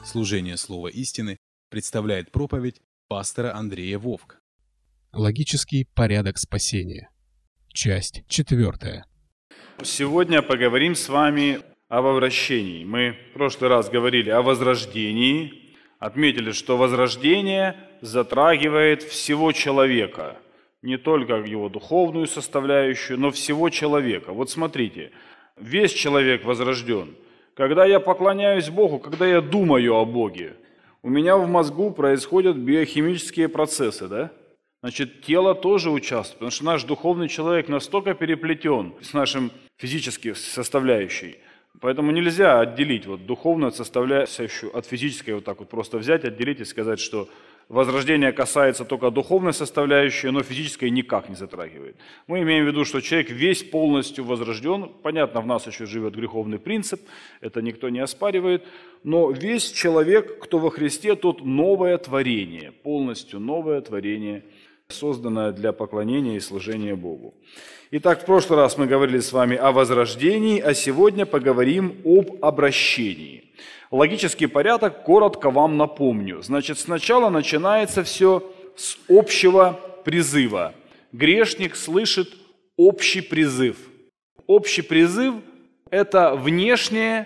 Служение Слова истины представляет проповедь пастора Андрея Вовк. Логический порядок спасения. Часть 4. Сегодня поговорим с вами об обращении. Мы в прошлый раз говорили о возрождении, отметили, что возрождение затрагивает всего человека, не только его духовную составляющую, но всего человека. Вот смотрите, весь человек возрожден. Когда я поклоняюсь Богу, когда я думаю о Боге, у меня в мозгу происходят биохимические процессы, да? Значит, тело тоже участвует, потому что наш духовный человек настолько переплетен с нашим физической составляющей. Поэтому нельзя отделить духовную составляющую от физической, вот так вот просто взять, отделить и сказать, что возрождение касается только духовной составляющей, но физической никак не затрагивает. Мы имеем в виду, что человек весь полностью возрожден. Понятно, в нас еще живет греховный принцип, это никто не оспаривает. Но весь человек, кто во Христе, тот новое творение, полностью новое творение, созданное для поклонения и служения Богу. Итак, в прошлый раз мы говорили с вами о возрождении, а сегодня поговорим об обращении. Логический порядок коротко вам напомню. Значит, сначала начинается все с общего призыва. Грешник слышит общий призыв. Общий призыв – это внешнее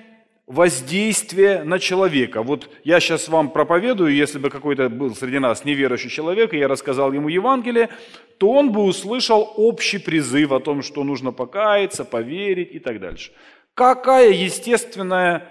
воздействие на человека. Вот я сейчас вам проповедую, если бы какой-то был среди нас неверующий человек, и я рассказал ему Евангелие, то он бы услышал общий призыв о том, что нужно покаяться, поверить и так дальше. Какая естественная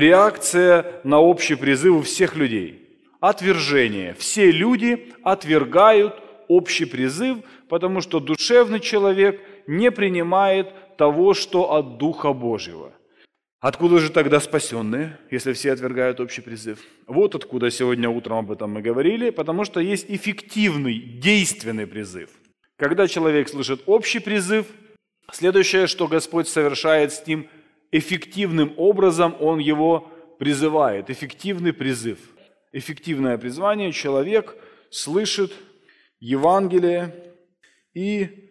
реакция на общий призыв у всех людей? Отвержение. Все люди отвергают общий призыв, потому что душевный человек не принимает того, что от Духа Божьего. Откуда же тогда спасенные, если все отвергают общий призыв? Вот откуда сегодня утром об этом мы говорили, потому что есть эффективный, действенный призыв. Когда человек слышит общий призыв, следующее, что Господь совершает с ним эффективным образом, Он его призывает. Эффективный призыв. Эффективное призвание, человек слышит Евангелие и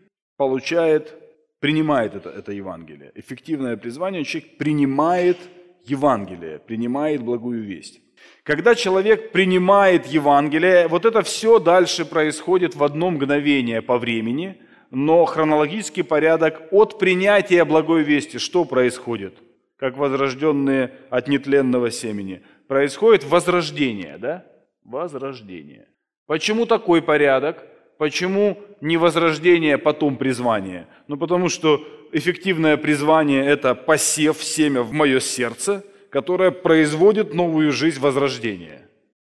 принимает это Евангелие. Эффективное призвание, человек принимает Евангелие, принимает благую весть. Когда человек принимает Евангелие, вот это все дальше происходит в одно мгновение по времени, но хронологический порядок от принятия благой вести, что происходит? Как возрожденные от нетленного семени. Происходит возрождение, да? Возрождение. Почему такой порядок? Почему не возрождение, потом призвание? Ну, потому что эффективное призвание – это посев семя в мое сердце, которое производит новую жизнь возрождения.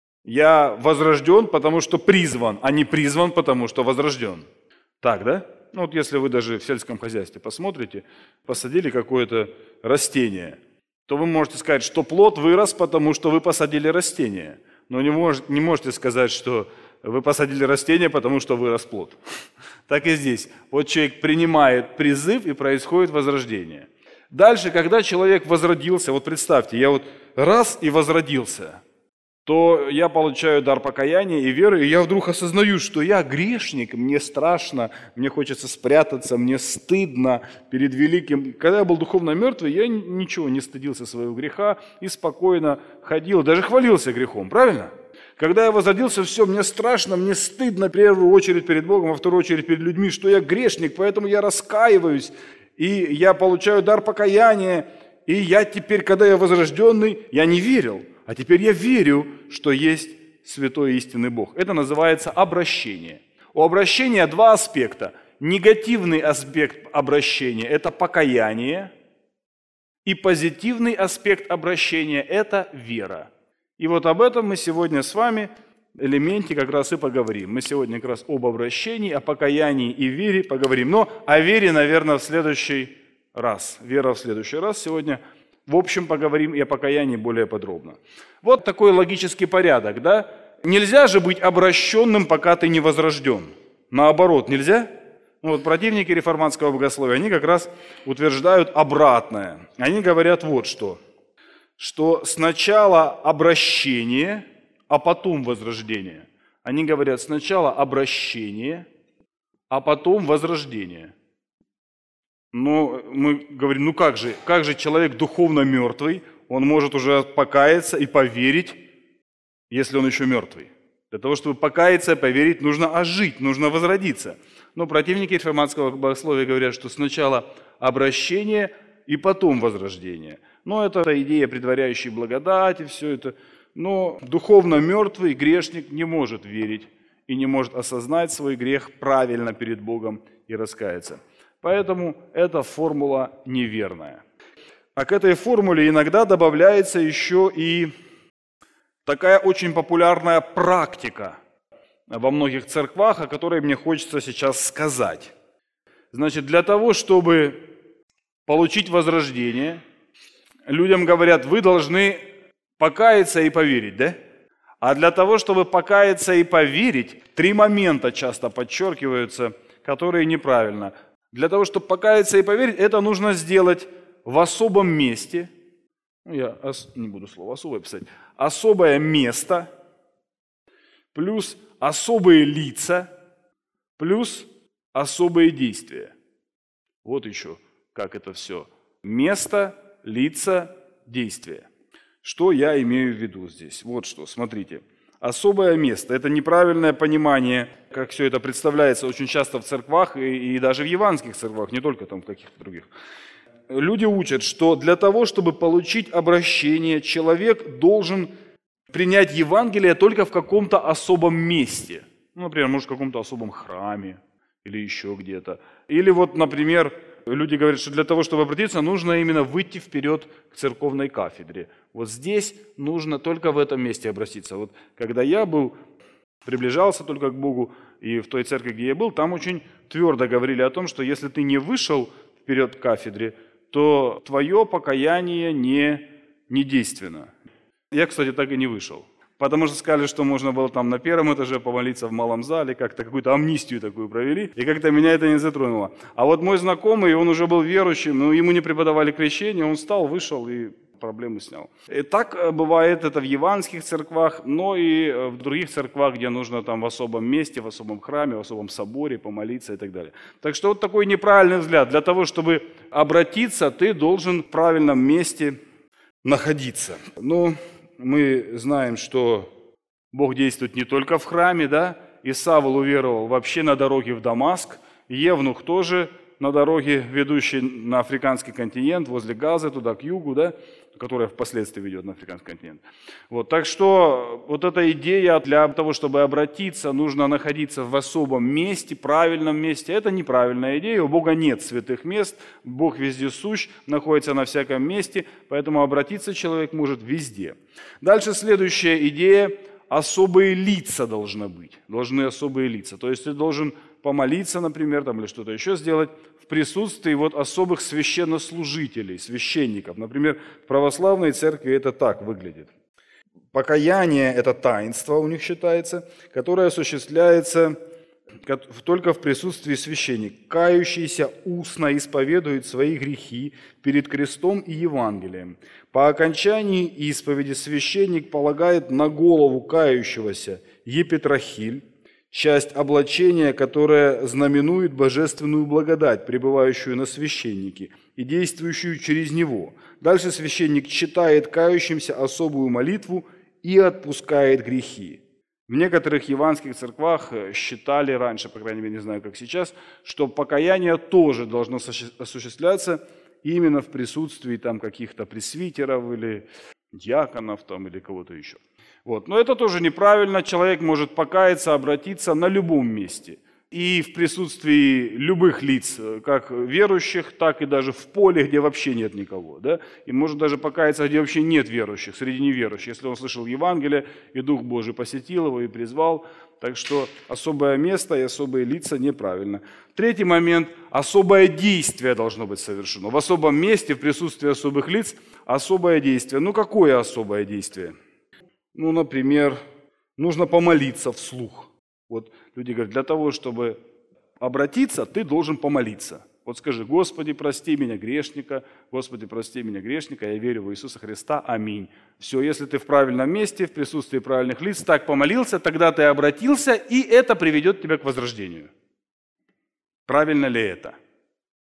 Я возрожден, потому что призван, а не призван, потому что возрожден. Так, да? Ну, вот если вы даже в сельском хозяйстве посмотрите, посадили какое-то растение, то вы можете сказать, что плод вырос, потому что вы посадили растение. Но не можете сказать, что вы посадили растение, потому что вырос плод. Так и здесь. Вот человек принимает призыв, и происходит возрождение. Дальше, когда человек возродился, вот представьте, я раз и возродился, то я получаю дар покаяния и веры, и я вдруг осознаю, что я грешник, мне страшно, мне хочется спрятаться, мне стыдно перед великим. Когда я был духовно мертвый, я ничего не стыдился своего греха и спокойно ходил, даже хвалился грехом, правильно? Когда я возродился, все, мне страшно, мне стыдно, в первую очередь перед Богом, во вторую очередь перед людьми, что я грешник, поэтому я раскаиваюсь, и я получаю дар покаяния, и я теперь, когда я возрожденный, я не верил, а теперь я верю, что есть святой истинный Бог. Это называется обращение. У обращения два аспекта. Негативный аспект обращения – это покаяние, и позитивный аспект обращения – это вера. И вот об этом мы сегодня с вами элементе как раз и поговорим. Мы сегодня как раз об обращении, о покаянии и вере поговорим. Но о вере, наверное, в следующий раз. Вера в следующий раз. Сегодня, в общем, поговорим и о покаянии более подробно. Вот такой логический порядок, да? Нельзя же быть обращенным, пока ты не возрожден. Наоборот, нельзя? Вот противники реформатского богословия, они как раз утверждают обратное. Они говорят вот что сначала обращение, а потом возрождение. Они говорят сначала обращение, а потом возрождение. Но мы говорим, как же человек духовно мертвый, он может уже покаяться и поверить, если он еще мертвый. Для того, чтобы покаяться, поверить, нужно ожить, нужно возродиться. Но противники реформатского богословия говорят, что сначала обращение и потом возрождение. Но это идея, предваряющая благодать и все это. Но духовно мертвый грешник не может верить и не может осознать свой грех правильно перед Богом и раскаяться. Поэтому эта формула неверная. А к этой формуле иногда добавляется еще и такая очень популярная практика во многих церквах, о которой мне хочется сейчас сказать. Значит, для того, чтобы получить возрождение, людям говорят, вы должны покаяться и поверить, да? А для того, чтобы покаяться и поверить, 3 момента часто подчеркиваются, которые неправильно. Для того, чтобы покаяться и поверить, это нужно сделать в особом месте. Я не буду слово «особое» писать. Особое место, плюс особые лица, плюс особые действия. Вот еще как это все. Место, лица, действия. Что я имею в виду здесь? Вот что, смотрите. Особое место – это неправильное понимание, как все это представляется очень часто в церквах и даже в евангельских церквах, не только там в каких-то других. Люди учат, что для того, чтобы получить обращение, человек должен принять Евангелие только в каком-то особом месте. Ну, например, может, в каком-то особом храме или еще где-то. Или вот, например, люди говорят, что для того, чтобы обратиться, нужно именно выйти вперед к церковной кафедре. Вот здесь нужно только в этом месте обратиться. Вот когда я приближался только к Богу, и в той церкви, где я был, там очень твердо говорили о том, что если ты не вышел вперед к кафедре, то твое покаяние не действенно. Я, кстати, так и не вышел. Потому что сказали, что можно было там на 1 этаже помолиться в малом зале, как-то какую-то амнистию такую провели, и как-то меня это не затронуло. А вот мой знакомый, он уже был верующим, но ему не преподавали крещение, он встал, вышел и проблему снял. И так бывает это в евангельских церквах, но и в других церквах, где нужно там в особом месте, в особом храме, в особом соборе помолиться и так далее. Так что вот такой неправильный взгляд. Для того, чтобы обратиться, ты должен в правильном месте находиться. Ну, мы знаем, что Бог действует не только в храме, да? И Савл уверовал вообще на дороге в Дамаск, Евнух тоже на дороге, ведущей на африканский континент, возле Газы, туда к югу, да? Которая впоследствии ведет на африканский континент. Вот, так что вот эта идея для того, чтобы обратиться, нужно находиться в особом месте, правильном месте. Это неправильная идея. У Бога нет святых мест, Бог везде сущ, находится на всяком месте, поэтому обратиться человек может везде. Дальше следующая идея. Особые лица должны быть. Должны особые лица. То есть ты должен помолиться, например, там, или что-то еще сделать в присутствии вот особых священнослужителей, священников. Например, в православной церкви это так выглядит. Покаяние – это таинство у них считается, которое осуществляется только в присутствии священника. Кающийся устно исповедует свои грехи перед крестом и Евангелием. По окончании исповеди священник полагает на голову кающегося епитрахиль, часть облачения, которая знаменует божественную благодать, пребывающую на священнике и действующую через него. Дальше священник читает кающимся особую молитву и отпускает грехи. В некоторых евангельских церквах считали раньше, по крайней мере, не знаю, как сейчас, что покаяние тоже должно осуществляться именно в присутствии там каких-то пресвитеров или диаконов там, или кого-то еще. Вот. Но это тоже неправильно. Человек может покаяться, обратиться на любом месте. И в присутствии любых лиц, как верующих, так и даже в поле, где вообще нет никого. Да? И может даже покаяться, где вообще нет верующих, среди неверующих, если он слышал Евангелие, и Дух Божий посетил его и призвал. Так что особое место и особые лица неправильно. Третий момент. Особое действие должно быть совершено. В особом месте, в присутствии особых лиц, особое действие. Ну, какое особое действие? Ну, например, нужно помолиться вслух. Вот люди говорят, для того, чтобы обратиться, ты должен помолиться. Вот скажи, Господи, прости меня, грешника, Господи, прости меня, грешника, я верю в Иисуса Христа, аминь. Все, если ты в правильном месте, в присутствии правильных лиц, так помолился, тогда ты обратился, и это приведет тебя к возрождению. Правильно ли это?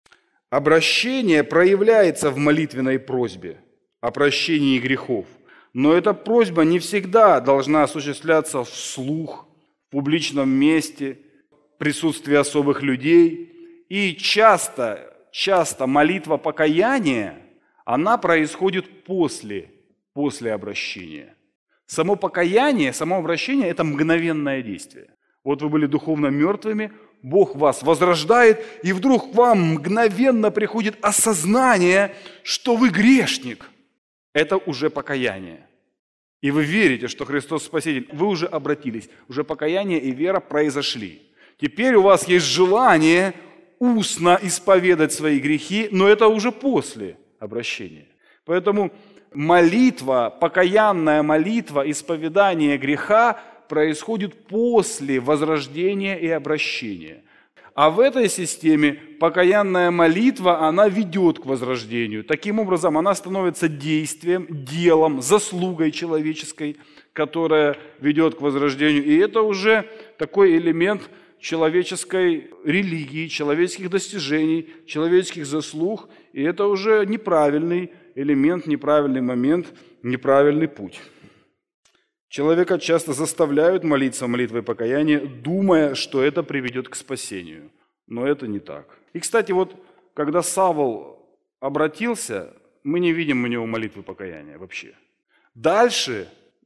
Обращение проявляется в молитвенной просьбе о прощении грехов. Но эта просьба не всегда должна осуществляться вслух, в публичном месте, в присутствии особых людей. И часто молитва покаяния, она происходит после обращения. Само покаяние, само обращение – это мгновенное действие. Вот вы были духовно мертвыми, Бог вас возрождает, и вдруг к вам мгновенно приходит осознание, что вы грешник. Это уже покаяние. И вы верите, что Христос Спаситель. Вы уже обратились, уже покаяние и вера произошли. Теперь у вас есть желание устно исповедать свои грехи, но это уже после обращения. Поэтому молитва, покаянная молитва, исповедание греха происходит после возрождения и обращения. А в этой системе покаянная молитва, она ведет к возрождению. Таким образом, она становится действием, делом, заслугой человеческой, которая ведет к возрождению. И это уже такой элемент человеческой религии, человеческих достижений, человеческих заслуг. И это уже неправильный элемент, неправильный момент, неправильный путь. Человека часто заставляют молиться молитвой покаяния, думая, что это приведет к спасению. Но это не так. И, кстати, вот когда Савл обратился, мы не видим у него молитвы покаяния вообще. Дальше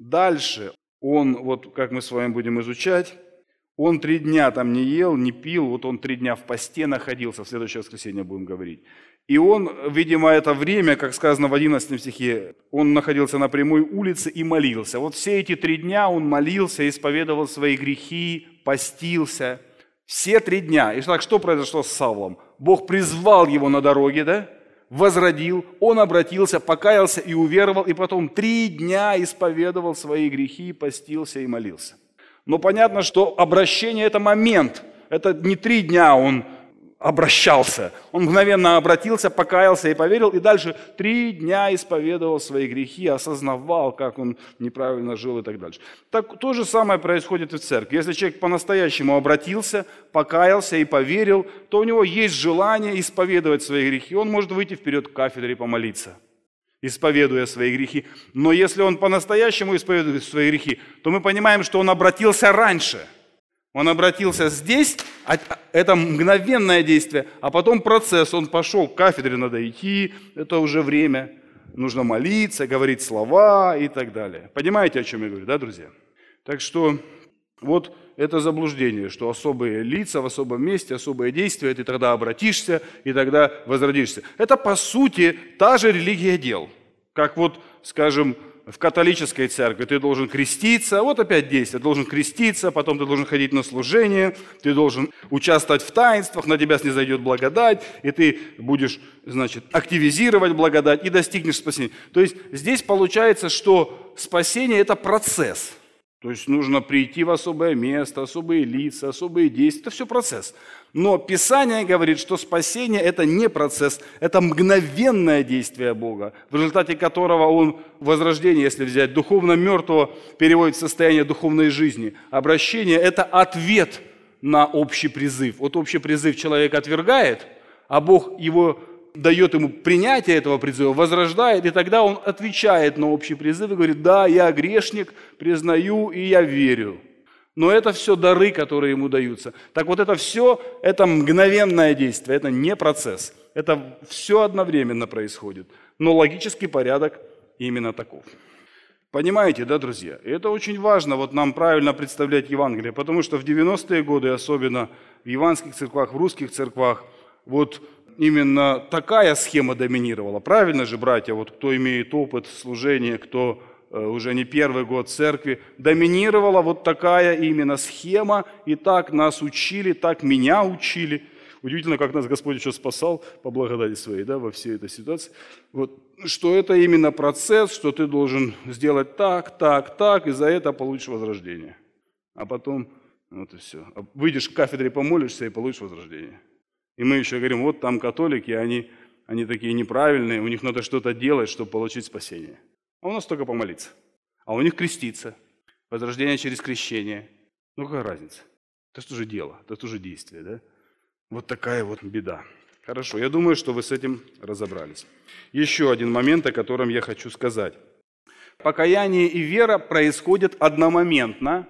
он, вот как мы с вами будем изучать, он 3 дня там не ел, не пил, вот он 3 дня в посте находился, в следующее воскресенье будем говорить. И он, видимо, это время, как сказано в 11 стихе, он находился на прямой улице и молился. Вот все эти 3 дня он молился, исповедовал свои грехи, постился. Все 3 дня. И так, что произошло с Савлом? Бог призвал его на дороге, да? Возродил, он обратился, покаялся и уверовал, и потом 3 дня исповедовал свои грехи, постился и молился. Но понятно, что обращение – это момент. Это не 3 дня он обращался. Он мгновенно обратился, покаялся и поверил, и дальше 3 дня исповедовал свои грехи, осознавал, как он неправильно жил и так дальше. Так то же самое происходит и в церкви. Если человек по-настоящему обратился, покаялся и поверил, то у него есть желание исповедовать свои грехи. Он может выйти вперед к кафедре и помолиться, исповедуя свои грехи. Но если он по-настоящему исповедует свои грехи, то мы понимаем, что он обратился раньше. Он обратился здесь, это мгновенное действие, а потом процесс, он пошел, к кафедре надо идти, это уже время, нужно молиться, говорить слова и так далее. Понимаете, о чем я говорю, да, друзья? Так что вот это заблуждение, что особые лица в особом месте, особые действия, ты тогда обратишься и тогда возродишься. Это, по сути, та же религия дел, как вот, скажем, в католической церкви ты должен креститься, вот опять действие, ты должен креститься, потом ты должен ходить на служение, ты должен участвовать в таинствах, на тебя снизойдет благодать, и ты будешь, значит, активизировать благодать и достигнешь спасения. То есть здесь получается, что спасение – это процесс. То есть нужно прийти в особое место, особые лица, особые действия, это все процесс. Но Писание говорит, что спасение – это не процесс, это мгновенное действие Бога, в результате которого Он, возрождение, если взять, духовно мертвого переводит в состояние духовной жизни. Обращение – это ответ на общий призыв. Вот общий призыв человек отвергает, а Бог его дает ему принятие этого призыва, возрождает, и тогда он отвечает на общий призыв и говорит: да, я грешник, признаю и я верю. Но это все дары, которые ему даются. Так вот это все, это мгновенное действие, это не процесс. Это все одновременно происходит. Но логический порядок именно таков. Понимаете, да, друзья? И это очень важно, вот нам правильно представлять Евангелие, потому что в 90-е годы, особенно в евангельских церквах, в русских церквах, вот именно такая схема доминировала. Правильно же, братья, вот кто имеет опыт служения, кто уже не 1-й год в церкви, доминировала вот такая именно схема, и так нас учили, так меня учили. Удивительно, как нас Господь еще спасал по благодати своей, да, во всей этой ситуации. Вот, что это именно процесс, что ты должен сделать так, и за это получишь возрождение. А потом, вот и все. Выйдешь к кафедре, помолишься и получишь возрождение. И мы еще говорим, вот там католики, они такие неправильные, у них надо что-то делать, чтобы получить спасение. А у нас только помолиться. А у них креститься. Возрождение через крещение. Ну какая разница? Это тоже дело, это тоже действие, да? Вот такая вот беда. Хорошо, я думаю, что вы с этим разобрались. Еще один момент, о котором я хочу сказать. покаяние и вера происходят одномоментно,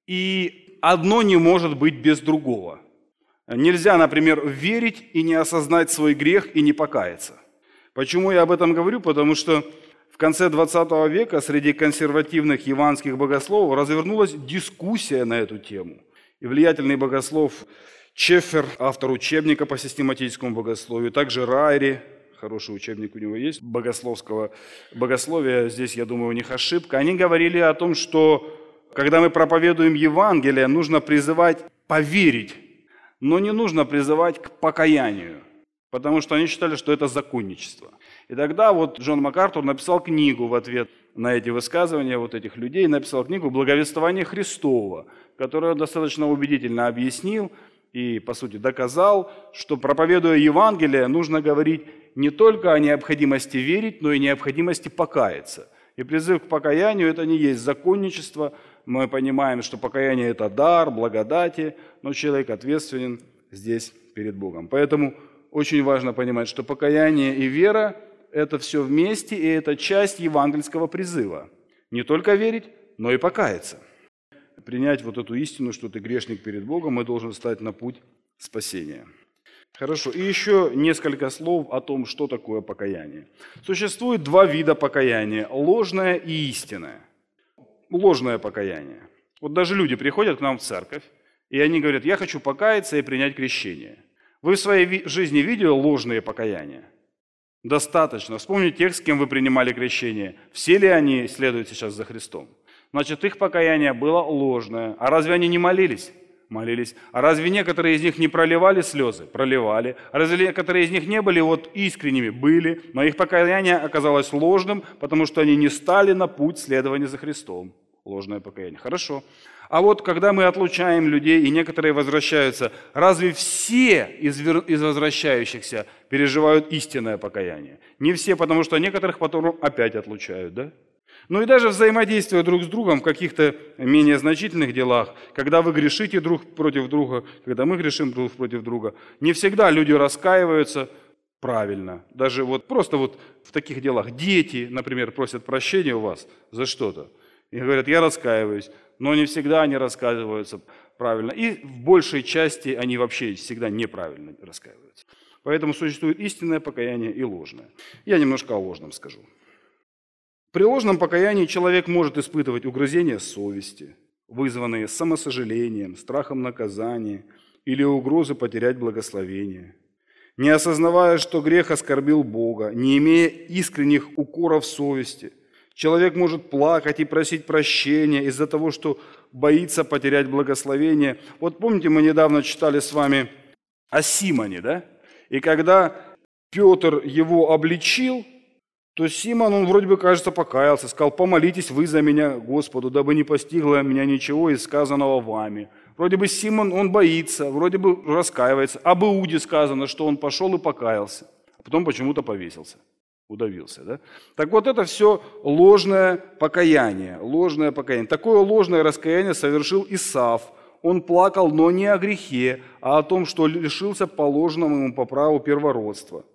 и одно не может быть без другого. Нельзя, например, верить и не осознать свой грех и не покаяться. Почему я об этом говорю? Потому что в конце 20 века среди консервативных евангельских богословов развернулась дискуссия на эту тему. И влиятельный богослов Чеффер, автор учебника по систематическому богословию, также Райри, хороший учебник у него есть, богословского богословия, здесь, я думаю, у них ошибка. Они говорили о том, что когда мы проповедуем Евангелие, нужно призывать поверить, но не нужно призывать к покаянию, потому что они считали, что это законничество. И тогда вот Джон МакАртур написал книгу в ответ на эти высказывания вот этих людей, написал книгу «Благовествование Христово», которую достаточно убедительно объяснил и, по сути, доказал, что, проповедуя Евангелие, нужно говорить не только о необходимости верить, но и необходимости покаяться. И призыв к покаянию – это не есть законничество. Мы понимаем, что покаяние – это дар, благодати, но человек ответственен здесь перед Богом. Поэтому очень важно понимать, что покаяние и вера – это все вместе, и это часть евангельского призыва. Не только верить, но и покаяться. Принять вот эту истину, что ты грешник перед Богом, и должен стать на путь спасения. Хорошо, и еще несколько слов о том, что такое покаяние. Существует два вида покаяния – ложное и истинное. Ложное покаяние. Вот даже люди приходят к нам в церковь, и они говорят: я хочу покаяться и принять крещение. Вы в своей жизни видели ложные покаяния? Достаточно. Вспомните тех, с кем вы принимали крещение. Все ли они следуют сейчас за Христом? Значит, их покаяние было ложное. А разве они не молились? Молились. А разве некоторые из них не проливали слезы? Проливали. А разве некоторые из них не были вот искренними? Были. Но их покаяние оказалось ложным, потому что они не стали на путь следования за Христом. Ложное покаяние. Хорошо. А вот когда мы отлучаем людей, и некоторые возвращаются, разве все из возвращающихся переживают истинное покаяние? Не все, потому что некоторых потом опять отлучают, да? Ну и даже взаимодействуя друг с другом в каких-то менее значительных делах, когда вы грешите друг против друга, когда мы грешим друг против друга, не всегда люди раскаиваются правильно. Даже вот просто вот в таких делах дети, например, просят прощения у вас за что-то. И говорят: я раскаиваюсь, но не всегда они раскаиваются правильно. И в большей части они вообще всегда неправильно раскаиваются. Поэтому существует истинное покаяние и ложное. Я немножко о ложном скажу. При ложном покаянии человек может испытывать угрызения совести, вызванные самосожалением, страхом наказания или угрозы потерять благословение. Не осознавая, что грех оскорбил Бога, не имея искренних укоров совести, человек может плакать и просить прощения из-за того, что боится потерять благословение. Вот помните, мы недавно читали с вами о Симоне, да? И когда Петр его обличил, то Симон, он вроде бы, кажется, покаялся, сказал: помолитесь вы за меня Господу, дабы не постигло меня ничего из сказанного вами. Вроде бы Симон, он боится, вроде бы раскаивается. Об Иуде сказано, что он пошел и покаялся, а потом почему-то повесился, удавился. Да? Так вот это все ложное покаяние, ложное покаяние. Такое ложное раскаяние совершил Исав. Он плакал, но не о грехе, а о том, что лишился положенного ему по праву первородства.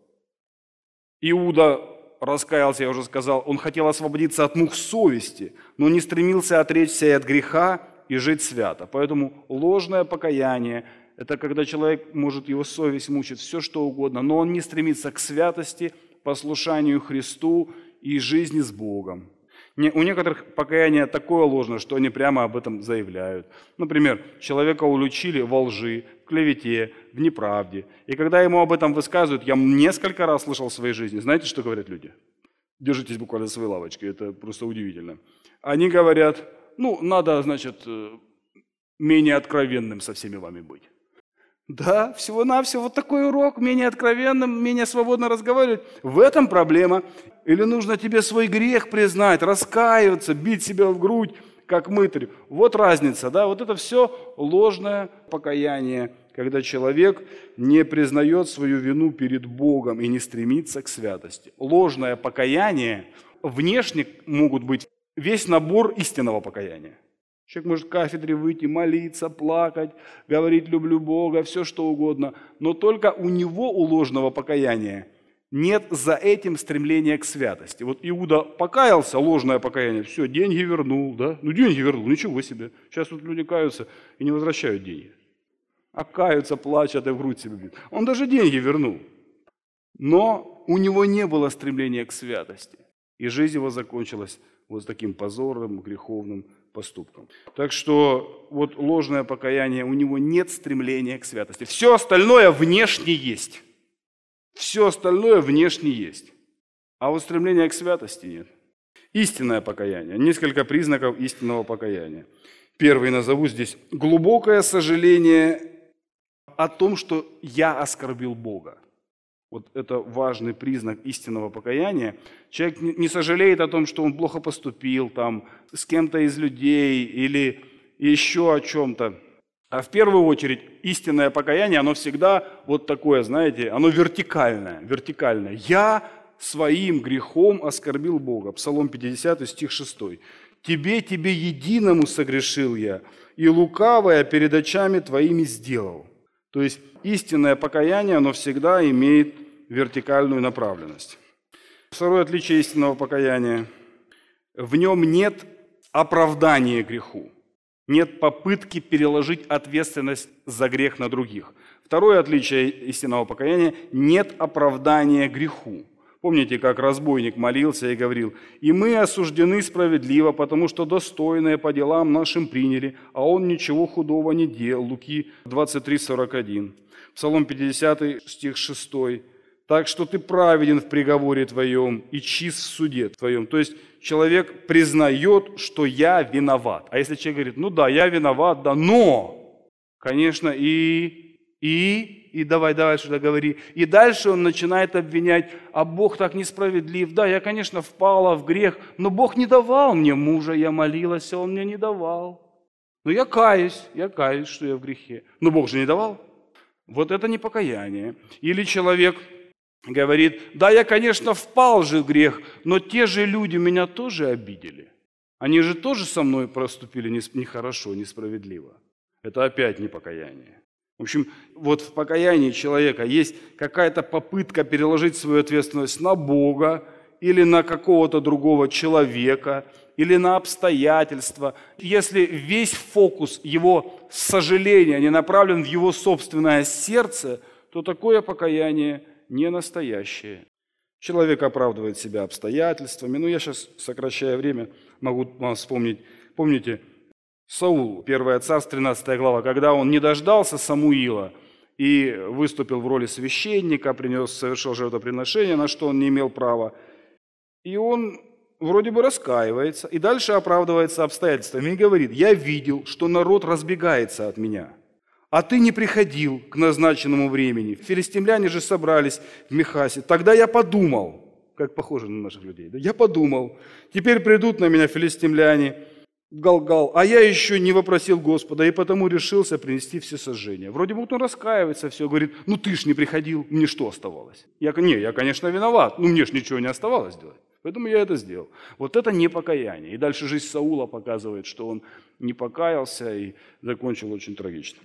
Иуда раскаялся, я уже сказал, он хотел освободиться от мук совести, но не стремился отречься и от греха и жить свято. Поэтому ложное покаяние – это когда человек, может, его совесть мучит, все что угодно, но он не стремится к святости, послушанию Христу и жизни с Богом. У некоторых покаяние такое ложное, что они прямо об этом заявляют. Например, человека уличили во лжи, в клевете, в неправде. И когда ему об этом высказывают, я несколько раз слышал в своей жизни, знаете, что говорят люди? Держитесь буквально за свои лавочки, это просто удивительно. Они говорят: надо, значит, менее откровенным со всеми вами быть. Да, всего-навсего вот такой урок, менее откровенным, менее свободно разговаривать. В этом проблема. Или нужно тебе свой грех признать, раскаиваться, бить себя в грудь, как мытарь. Вот разница, да, вот это все ложное покаяние, когда человек не признает свою вину перед Богом и не стремится к святости. Ложное покаяние, внешне могут быть весь набор истинного покаяния. Человек может к кафедре выйти, молиться, плакать, говорить: люблю Бога, все что угодно. Но только у него, у ложного покаяния, нет за этим стремления к святости. Вот Иуда покаялся, ложное покаяние, все, деньги вернул, да? Ну, деньги вернул, ничего себе. Сейчас тут люди каются и не возвращают деньги. А каются, плачут и в грудь себе бьют. Он даже деньги вернул. Но у него не было стремления к святости. И жизнь его закончилась вот таким позорным, греховным поступком. Так что вот ложное покаяние, у него нет стремления к святости. Все остальное внешне есть. Все остальное внешне есть. А вот стремления к святости нет. Истинное покаяние. Несколько признаков истинного покаяния. Первый назову здесь. Глубокое сожаление о том, что я оскорбил Бога. Вот это важный признак истинного покаяния. Человек не сожалеет о том, что он плохо поступил там, с кем-то из людей или еще о чем-то. А в первую очередь истинное покаяние, оно всегда вот такое, знаете, оно вертикальное. Я своим грехом оскорбил Бога. Псалом 50, стих 6. Тебе единому согрешил я, и лукавое перед очами твоими сделал. То есть истинное покаяние, оно всегда имеет вертикальную направленность. Второе отличие истинного покаяния. В нем нет оправдания греху. Нет попытки переложить ответственность за грех на других. Второе отличие истинного покаяния – нет оправдания греху. Помните, как разбойник молился и говорил: «И мы осуждены справедливо, потому что достойное по делам нашим приняли, а он ничего худого не делал». Луки 23:41. Псалом 50, стих 6. «Так что ты праведен в приговоре твоем и чист в суде твоем». То есть человек признает, что я виноват. А если человек говорит: ну да, я виноват, да, но, конечно, и давай сюда говори. И дальше он начинает обвинять: а Бог так несправедлив. Да, я, конечно, впала в грех, но Бог не давал мне мужа, я молилась, а Он мне не давал. Но я каюсь, что я в грехе. Но Бог же не давал. Вот это не покаяние. Или человек говорит: да, я, конечно, впал же в грех, но те же люди меня тоже обидели. Они же тоже со мной поступили нехорошо, несправедливо. Это опять не покаяние. В общем, вот в покаянии человека есть какая-то попытка переложить свою ответственность на Бога или на какого-то другого человека, или на обстоятельства. Если весь фокус его сожаления не направлен в его собственное сердце, то такое покаяние не настоящее. Человек оправдывает себя обстоятельствами. Я сейчас, сокращая время, могу вам вспомнить. Помните, Саул, 1 Царств, 13 глава, когда он не дождался Самуила и выступил в роли священника, совершил жертвоприношение, на что он не имел права, и он вроде бы раскаивается, и дальше оправдывается обстоятельствами и говорит: я видел, что народ разбегается от меня, а ты не приходил к назначенному времени. Филистимляне же собрались в Мехасе. Тогда я подумал, как похоже на наших людей, да? Я подумал, теперь придут на меня филистимляне, Галгал, а я еще не вопросил Господа, и потому решился принести всесожжение. Вроде бы он раскаивается, все, говорит: ну ты ж не приходил, мне что оставалось? Я, конечно, виноват, мне ж ничего не оставалось делать, поэтому я это сделал. Вот это не покаяние. И дальше жизнь Саула показывает, что он не покаялся и закончил очень трагично.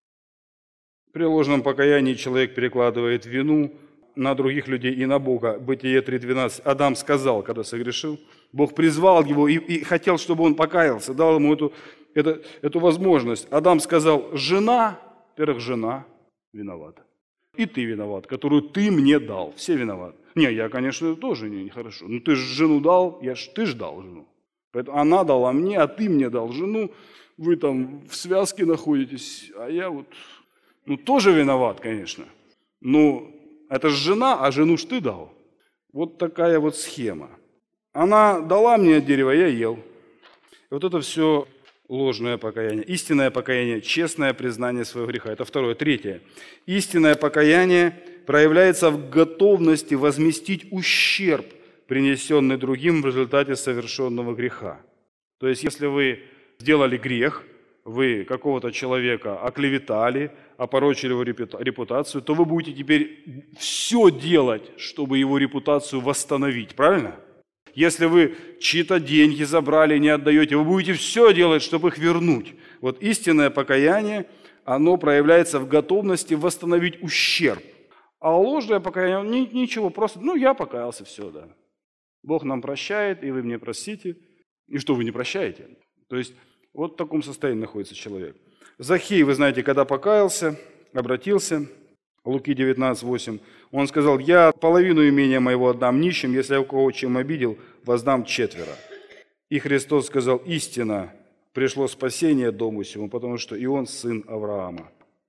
При ложном покаянии человек перекладывает вину на других людей и на Бога. Бытие 3:12. Адам сказал, когда согрешил, Бог призвал его и хотел, чтобы он покаялся, дал ему эту возможность. Адам сказал: жена виновата. И ты виноват, которую ты мне дал. Все виноваты. Я, конечно, тоже нехорошо. Но ты же жену дал, ты же дал жену. Поэтому она дала мне, а ты мне дал жену. Вы там в связке находитесь, а я тоже виноват, конечно. Это же жена, а жену ж ты дал. Вот такая вот схема. Она дала мне дерево, я ел. И вот это все ложное покаяние. Истинное покаяние, честное признание своего греха. Это второе. Третье. Истинное покаяние проявляется в готовности возместить ущерб, принесенный другим в результате совершенного греха. То есть, если вы сделали грех, вы какого-то человека оклеветали, опорочили его репутацию, то вы будете теперь все делать, чтобы его репутацию восстановить. Правильно? Если вы чьи-то деньги забрали и не отдаете, вы будете все делать, чтобы их вернуть. Вот истинное покаяние, оно проявляется в готовности восстановить ущерб. А ложное покаяние, ничего, просто, я покаялся, все, да. Бог нам прощает, и вы мне простите. И что, вы не прощаете? То есть вот в таком состоянии находится человек. Захей, вы знаете, когда покаялся, обратился, Луки 19:8, он сказал: «Я половину имения моего отдам нищим, если я у кого чем обидел, воздам четверо». И Христос сказал: «Истинно пришло спасение дому сему, потому что и он сын Авраама».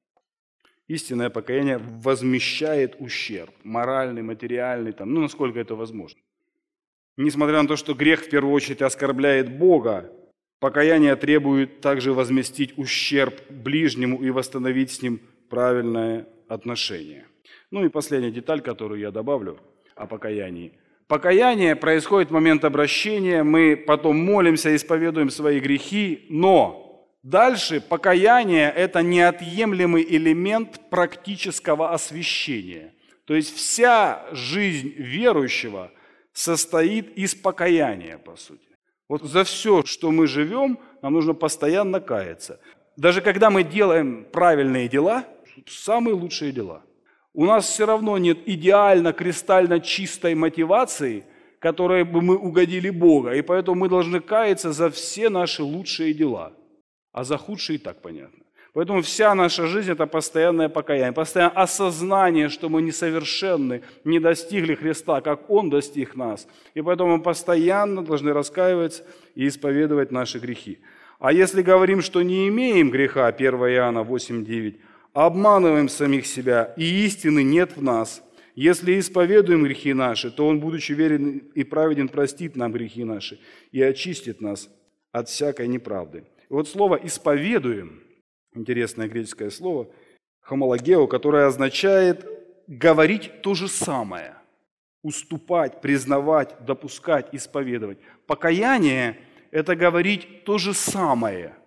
Истинное покаяние возмещает ущерб, моральный, материальный, насколько это возможно. Несмотря на то, что грех в первую очередь оскорбляет Бога, покаяние требует также возместить ущерб ближнему и восстановить с ним правильное отношение. И последняя деталь, которую я добавлю о покаянии. Покаяние происходит в момент обращения, мы потом молимся, исповедуем свои грехи, но дальше покаяние – это неотъемлемый элемент практического освящения. То есть вся жизнь верующего состоит из покаяния, по сути. Вот за все, что мы живем, нам нужно постоянно каяться. Даже когда мы делаем правильные дела, самые лучшие дела, у нас все равно нет идеально, кристально чистой мотивации, которой бы мы угодили Бога. И поэтому мы должны каяться за все наши лучшие дела. А за худшие и так понятно. Поэтому вся наша жизнь – это постоянное покаяние, постоянное осознание, что мы несовершенны, не достигли Христа, как Он достиг нас. И поэтому мы постоянно должны раскаиваться и исповедовать наши грехи. А если говорим, что не имеем греха, 1 Иоанна 8:9, обманываем самих себя, и истины нет в нас. Если исповедуем грехи наши, то Он, будучи верен и праведен, простит нам грехи наши и очистит нас от всякой неправды. И вот слово «исповедуем», интересное греческое слово, «хомологео», которое означает говорить то же самое, уступать, признавать, допускать, исповедовать. Покаяние – это говорить то же самое,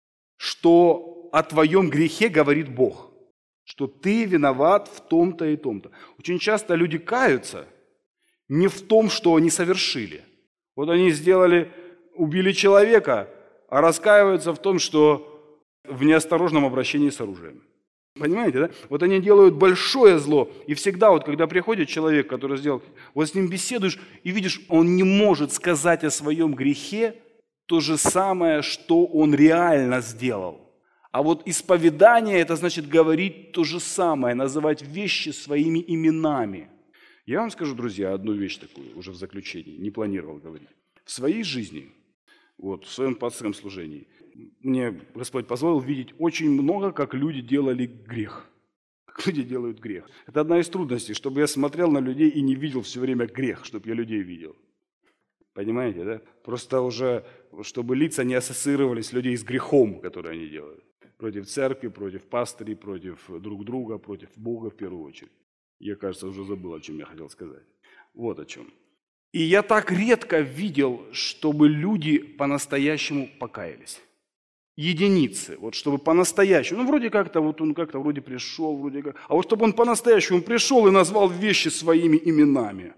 что о твоем грехе говорит Бог, что ты виноват в том-то и том-то. Очень часто люди каются не в том, что они совершили. Вот они убили человека, а раскаиваются в том, что в неосторожном обращении с оружием. Понимаете, да? Вот они делают большое зло, и всегда, когда приходит человек, который сделал, с ним беседуешь, и видишь, он не может сказать о своем грехе то же самое, что он реально сделал. А вот исповедание – это значит говорить то же самое, называть вещи своими именами. Я вам скажу, друзья, одну вещь такую, уже в заключении, не планировал говорить. В своей жизни, в своем пасторском служении, мне Господь позволил видеть очень много, как люди делали грех. Как люди делают грех. Это одна из трудностей, чтобы я смотрел на людей и не видел все время грех, чтобы я людей видел. Понимаете, да? Просто уже, чтобы лица не ассоциировались с людей с грехом, который они делают. Против церкви, против пастырей, против друг друга, против Бога в первую очередь. Я, кажется, уже забыл, о чем я хотел сказать. Вот о чем. И я так редко видел, чтобы люди по-настоящему покаялись. Единицы, чтобы по-настоящему. Вроде как-то, он как-то вроде пришел, вроде как. А чтобы он по-настоящему пришел и назвал вещи своими именами.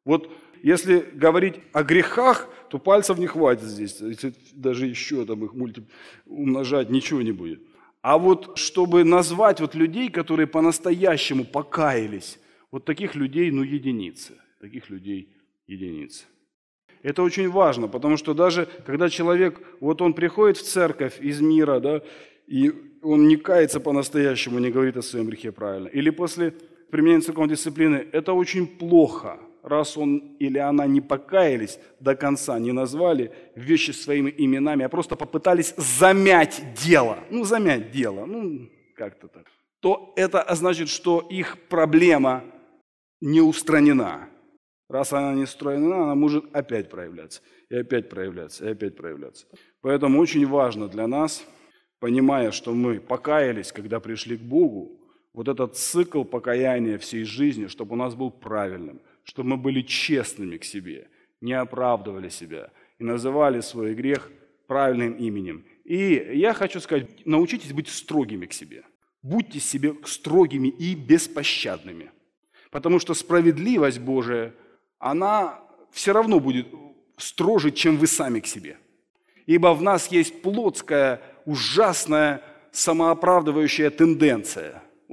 Если говорить о грехах, то пальцев не хватит здесь. Даже еще их умножать ничего не будет. А чтобы назвать людей, которые по-настоящему покаялись, таких людей, единицы. Таких людей единицы. Это очень важно, потому что даже когда человек, он приходит в церковь из мира, да, и он не кается по-настоящему, не говорит о своем грехе правильно, или после применения церковной дисциплины, это очень плохо, раз он или она не покаялись до конца, не назвали вещи своими именами, а просто попытались замять дело. Замять дело, как-то так. То это значит, что их проблема не устранена. Раз она не устранена, она может опять проявляться, и опять проявляться, и опять проявляться. Поэтому очень важно для нас, понимая, что мы покаялись, когда пришли к Богу, этот цикл покаяния всей жизни, чтобы у нас был правильным, чтобы мы были честными к себе, не оправдывали себя и называли свой грех правильным именем. И я хочу сказать, научитесь быть строгими к себе. Будьте себе строгими и беспощадными. Потому что справедливость Божия, она все равно будет строже, чем вы сами к себе. Ибо в нас есть плотская, ужасная, самооправдывающая тенденция.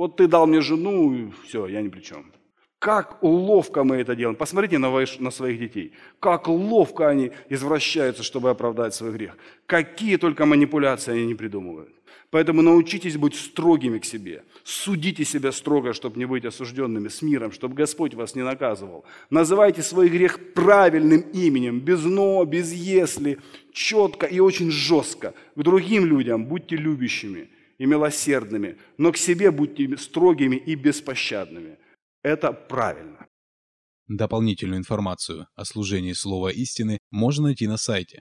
Вот ты дал мне жену, и все, я ни при чем. Как ловко мы это делаем. Посмотрите на своих детей. Как ловко они извращаются, чтобы оправдать свой грех. Какие только манипуляции они не придумывают. Поэтому научитесь быть строгими к себе. Судите себя строго, чтобы не быть осужденными с миром, чтобы Господь вас не наказывал. Называйте свой грех правильным именем, без «но», без «если», четко и очень жестко. К другим людям будьте любящими и милосердными, но к себе будьте строгими и беспощадными. Это правильно. Дополнительную информацию о служении Слова Истины можно найти на сайте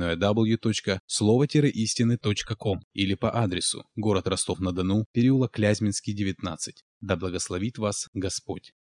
www.slovo-истины.com или по адресу город Ростов-на-Дону, переулок Клязьминский, 19. Да благословит вас Господь!